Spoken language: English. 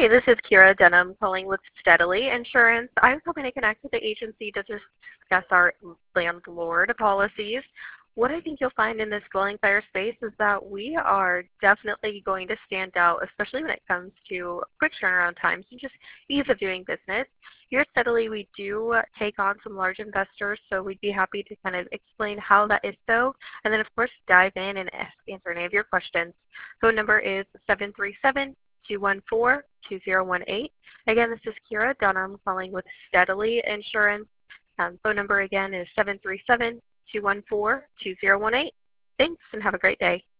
Hi, this is Kira Denham calling with Steadily Insurance. I was hoping to connect with the agency to discuss our landlord policies. What I think you'll find in this dwelling fire space is that we are definitely going to stand out, especially when it comes to quick turnaround times and just ease of doing business. Here at Steadily, we do take on some large investors, so we'd be happy to kind of explain how that is so, and then of course dive in and answer any of your questions. Phone number is 737-214-2018. Again, this is Kira Dunham calling with Steadily Insurance. Phone number again is 737-214-2018. Thanks and have a great day.